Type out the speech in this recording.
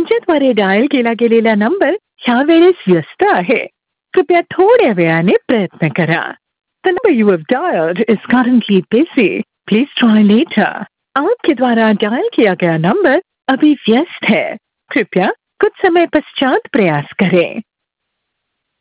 तुमच्याद्वारे dial केला गेलेला number ह्या वेळेस व्यस्त आहे. कृपया थोड्या वेळाने प्रयत्न करा. The number you have dialed is currently busy. Please try later. आपके द्वारा डायल किया गया नंबर अभी व्यस्त है. कृपया कुछ समय पश्चात प्रयास करें.